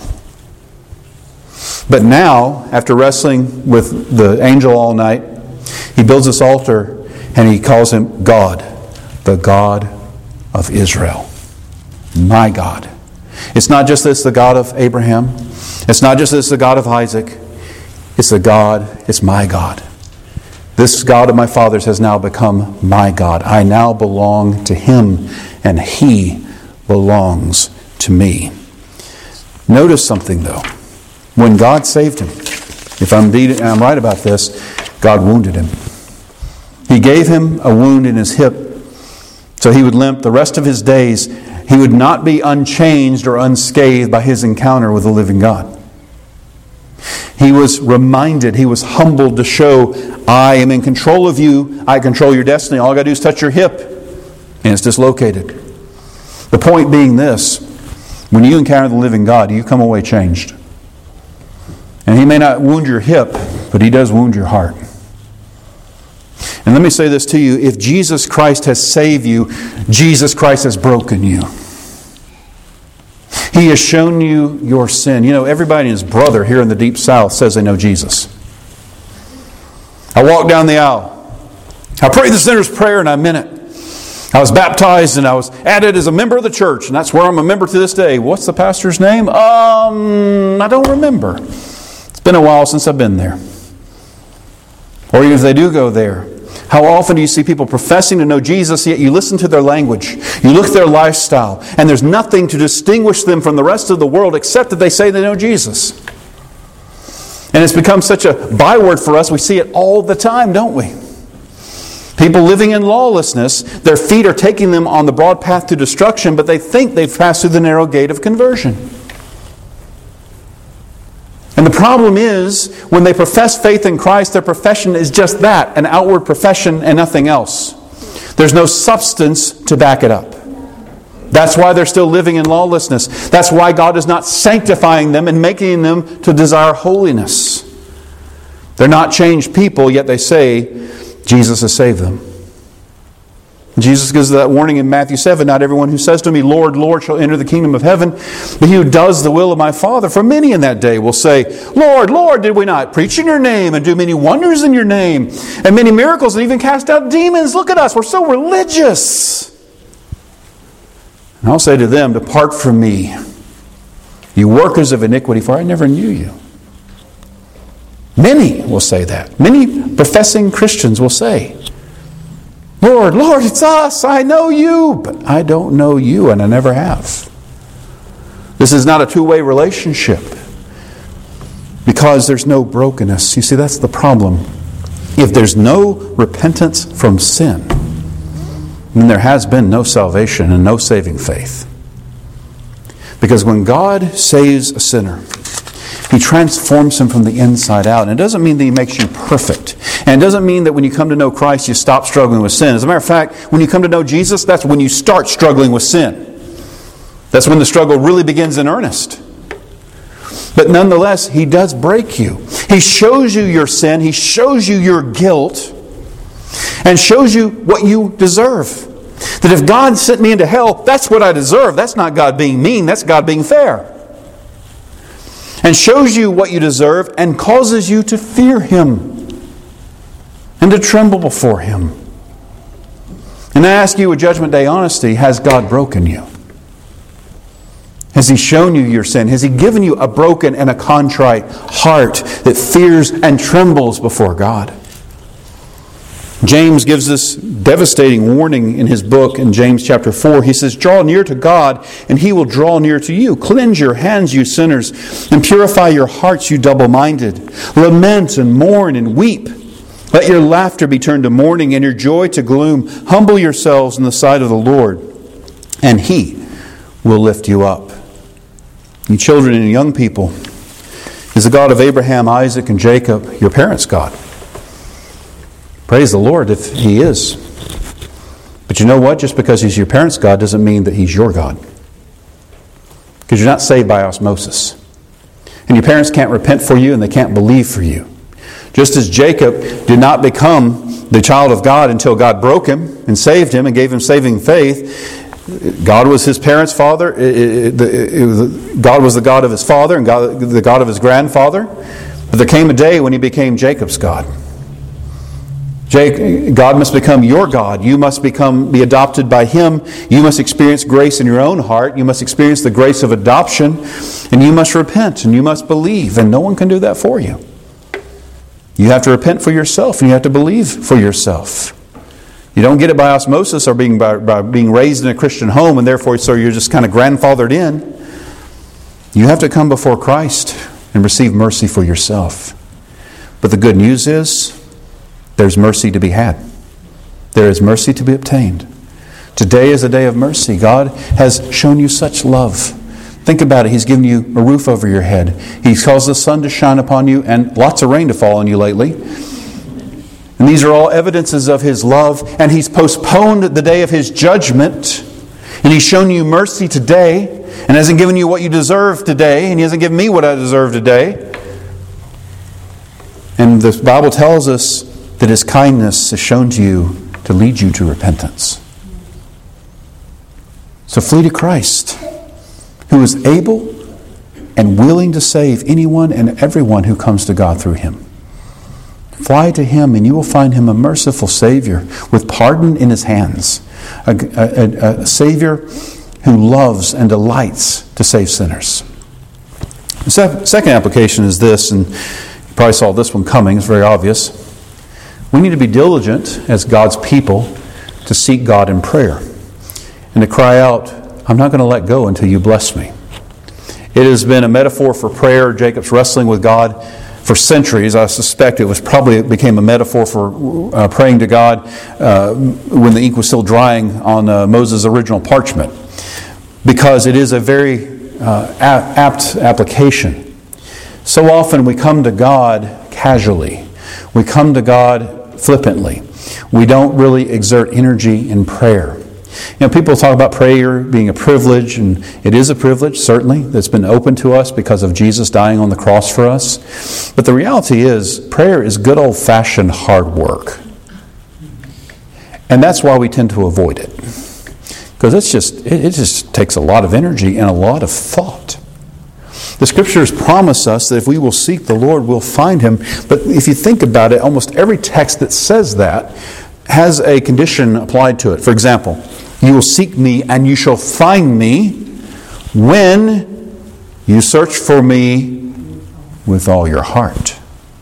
But now, after wrestling with the angel all night, he builds this altar and he calls him God. The God of Israel. My God. It's not just this, the God of Abraham. It's not just this, the God of Isaac. It's the God, it's my God. This God of my fathers has now become my God. I now belong to him and he belongs to me. Notice something though. When God saved him, if I'm, indeed, I'm right about this, God wounded him. He gave him a wound in his hip so he would limp the rest of his days. He would not be unchanged or unscathed by his encounter with the living God. He was reminded, he was humbled to show, I am in control of you, I control your destiny. All I got to do is touch your hip, and it's dislocated. The point being this, when you encounter the living God, you come away changed. And he may not wound your hip, but he does wound your heart. And let me say this to you, if Jesus Christ has saved you, Jesus Christ has broken you. He has shown you your sin. You know, everybody and his brother here in the Deep South says they know Jesus. I walked down the aisle. I prayed the sinner's prayer and I meant it. I was baptized and I was added as a member of the church, and that's where I'm a member to this day. What's the pastor's name? Um, I don't remember. It's been a while since I've been there. Or even if they do go there, how often do you see people professing to know Jesus, yet you listen to their language, you look at their lifestyle, and there's nothing to distinguish them from the rest of the world except that they say they know Jesus. And it's become such a byword for us, we see it all the time, don't we? People living in lawlessness, their feet are taking them on the broad path to destruction, but they think they've passed through the narrow gate of conversion. And the problem is, when they profess faith in Christ, their profession is just that, an outward profession and nothing else. There's no substance to back it up. That's why they're still living in lawlessness. That's why God is not sanctifying them and making them to desire holiness. They're not changed people, yet they say Jesus has saved them. Jesus gives that warning in Matthew seven, not everyone who says to me, Lord, Lord, shall enter the kingdom of heaven, but he who does the will of my Father. For many in that day will say, Lord, Lord, did we not preach in your name and do many wonders in your name and many miracles and even cast out demons? Look at us, we're so religious. And I'll say to them, depart from me, you workers of iniquity, for I never knew you. Many will say that. Many professing Christians will say, Lord, Lord, it's us. I know you, but I don't know you, and I never have. This is not a two-way relationship because there's no brokenness. You see, that's the problem. If there's no repentance from sin, then there has been no salvation and no saving faith. Because when God saves a sinner, He transforms him from the inside out. And it doesn't mean that He makes you perfect. And it doesn't mean that when you come to know Christ, you stop struggling with sin. As a matter of fact, when you come to know Jesus, that's when you start struggling with sin. That's when the struggle really begins in earnest. But nonetheless, He does break you. He shows you your sin. He shows you your guilt. And shows you what you deserve. That if God sent me into hell, that's what I deserve. That's not God being mean. That's God being fair. And shows you what you deserve and causes you to fear Him and to tremble before Him. And I ask you with Judgment Day honesty, has God broken you? Has He shown you your sin? Has He given you a broken and a contrite heart that fears and trembles before God? James gives this devastating warning in his book in James chapter four. He says, draw near to God, and He will draw near to you. Cleanse your hands, you sinners, and purify your hearts, you double-minded. Lament and mourn and weep. Let your laughter be turned to mourning and your joy to gloom. Humble yourselves in the sight of the Lord, and He will lift you up. You children and young people, is the God of Abraham, Isaac, and Jacob your parents' God? Praise the Lord if He is. But you know what? Just because He's your parents' God doesn't mean that He's your God. Because you're not saved by osmosis. And your parents can't repent for you and they can't believe for you. Just as Jacob did not become the child of God until God broke him and saved him and gave him saving faith. God was his parents' father. It, it, it, it was, God was the God of his father and God, the God of his grandfather. But there came a day when he became Jacob's God. God must become your God. You must become be adopted by Him. You must experience grace in your own heart. You must experience the grace of adoption. And you must repent and you must believe. And no one can do that for you. You have to repent for yourself and you have to believe for yourself. You don't get it by osmosis or being by, by being raised in a Christian home and therefore so you're just kind of grandfathered in. You have to come before Christ and receive mercy for yourself. But the good news is, there's mercy to be had. There is mercy to be obtained. Today is a day of mercy. God has shown you such love. Think about it. He's given you a roof over your head. He's caused the sun to shine upon you and lots of rain to fall on you lately. And these are all evidences of His love. And He's postponed the day of His judgment. And He's shown you mercy today. And hasn't given you what you deserve today. And He hasn't given me what I deserve today. And the Bible tells us that His kindness is shown to you to lead you to repentance. So flee to Christ, who is able and willing to save anyone and everyone who comes to God through Him. Fly to Him and you will find Him a merciful Savior with pardon in His hands. A, a, a Savior who loves and delights to save sinners. The second application is this, and you probably saw this one coming, it's very obvious. We need to be diligent as God's people to seek God in prayer and to cry out, I'm not going to let go until you bless me. It has been a metaphor for prayer, Jacob's wrestling with God for centuries. I suspect it was probably it became a metaphor for uh, praying to God uh, when the ink was still drying on uh, Moses' original parchment, because it is a very uh, apt application. So often we come to God casually. We come to God flippantly. We don't really exert energy in prayer. You know, people talk about prayer being a privilege, and it is a privilege, certainly, that's been open to us because of Jesus dying on the cross for us. But the reality is, prayer is good old-fashioned hard work. And that's why we tend to avoid it. Because it's just, it, it just takes a lot of energy and a lot of thought. The Scriptures promise us that if we will seek the Lord, we'll find Him. But if you think about it, almost every text that says that has a condition applied to it. For example, you will seek me and you shall find me when you search for me with all your heart.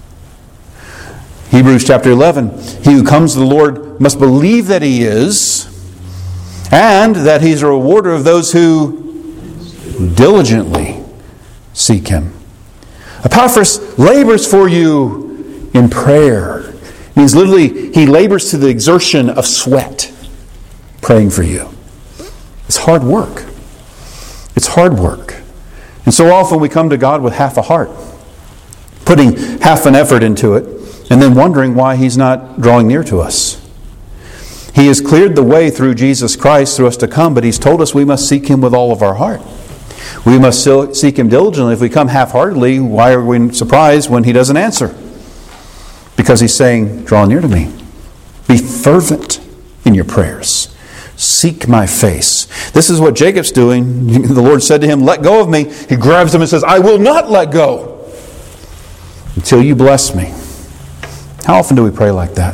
Hebrews chapter eleven, he who comes to the Lord must believe that He is, and that He's a rewarder of those who diligently seek Him. Epaphras labors for you in prayer. It means literally, he labors to the exertion of sweat, praying for you. It's hard work. It's hard work. And so often we come to God with half a heart, putting half an effort into it, and then wondering why He's not drawing near to us. He has cleared the way through Jesus Christ for us to come, but He's told us we must seek Him with all of our heart. We must still seek Him diligently. If we come half-heartedly, why are we surprised when He doesn't answer? Because He's saying, draw near to me. Be fervent in your prayers. Seek my face. This is what Jacob's doing. The Lord said to him, let go of me. He grabs him and says, I will not let go until you bless me. How often do we pray like that?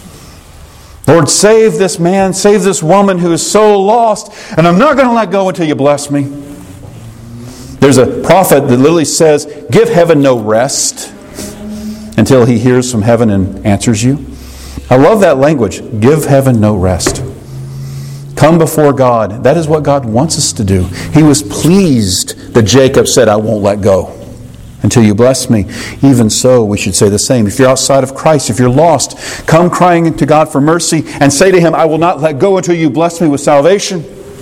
Lord, save this man, save this woman who is so lost, and I'm not going to let go until you bless me. There's a prophet that literally says, give heaven no rest until he hears from heaven and answers you. I love that language. Give heaven no rest. Come before God. That is what God wants us to do. He was pleased that Jacob said, I won't let go until you bless me. Even so, we should say the same. If you're outside of Christ, if you're lost, come crying to God for mercy and say to Him, I will not let go until you bless me with salvation.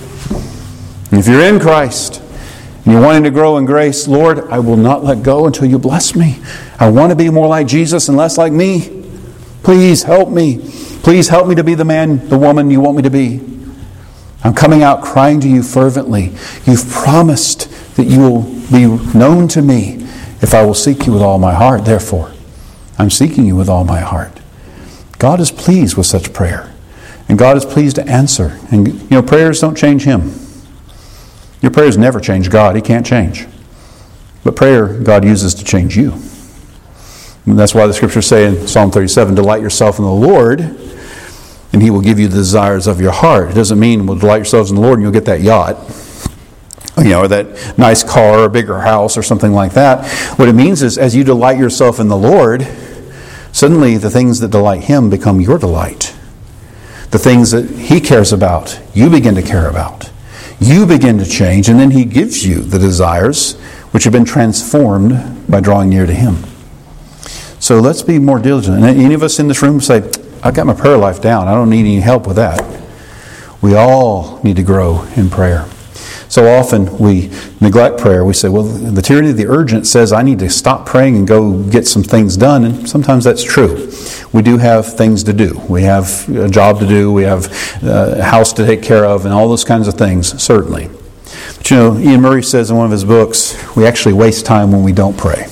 And if you're in Christ and you're wanting to grow in grace, Lord, I will not let go until you bless me. I want to be more like Jesus and less like me. Please help me. Please help me to be the man, the woman you want me to be. I'm coming out crying to you fervently. You've promised that you will be known to me if I will seek you with all my heart. Therefore, I'm seeking you with all my heart. God is pleased with such prayer. And God is pleased to answer. And you know, prayers don't change Him. Your prayers never change God. He can't change. But prayer, God uses to change you. And that's why the Scriptures say in Psalm thirty-seven, delight yourself in the Lord, and He will give you the desires of your heart. It doesn't mean, well, delight yourselves in the Lord and you'll get that yacht, you know, or that nice car or bigger house or something like that. What it means is, as you delight yourself in the Lord, suddenly the things that delight Him become your delight. The things that He cares about, you begin to care about. You begin to change, and then He gives you the desires which have been transformed by drawing near to Him. So let's be more diligent. And any of us in this room say, I've got my prayer life down. I don't need any help with that. We all need to grow in prayer. So often we neglect prayer. We say, well, the tyranny of the urgent says I need to stop praying and go get some things done. And sometimes that's true. We do have things to do. We have a job to do. We have a house to take care of and all those kinds of things, certainly. But you know, Ian Murray says in one of his books, we actually waste time when we don't pray.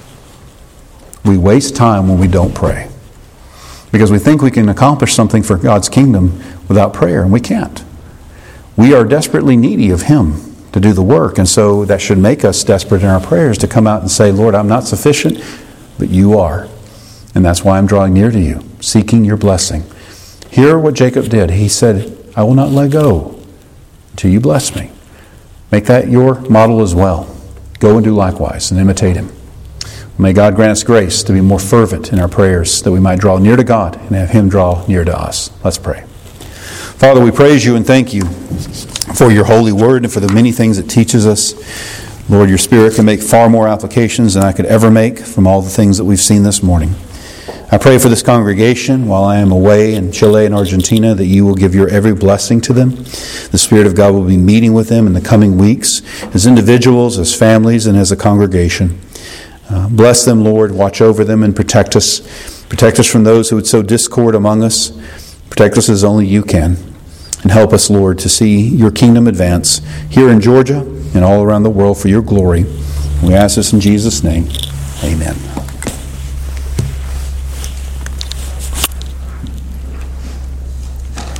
We waste time when we don't pray. Because we think we can accomplish something for God's kingdom without prayer, and we can't. We are desperately needy of Him to do the work, and so that should make us desperate in our prayers to come out and say, Lord, I'm not sufficient, but You are. And that's why I'm drawing near to You, seeking Your blessing. Hear what Jacob did. He said, I will not let go until you bless me. Make that your model as well. Go and do likewise and imitate him. May God grant us grace to be more fervent in our prayers, that we might draw near to God and have him draw near to us. Let's pray. Father, we praise you and thank you for your holy word and for the many things it teaches us. Lord, your Spirit can make far more applications than I could ever make from all the things that we've seen this morning. I pray for this congregation while I am away in Chile and Argentina, that you will give your every blessing to them. The Spirit of God will be meeting with them in the coming weeks, as individuals, as families, and as a congregation. Uh, bless them, Lord. Watch over them and protect us. Protect us from those who would sow discord among us. Protect us as only you can. And help us, Lord, to see your kingdom advance here in Georgia and all around the world for your glory. We ask this in Jesus' name. Amen.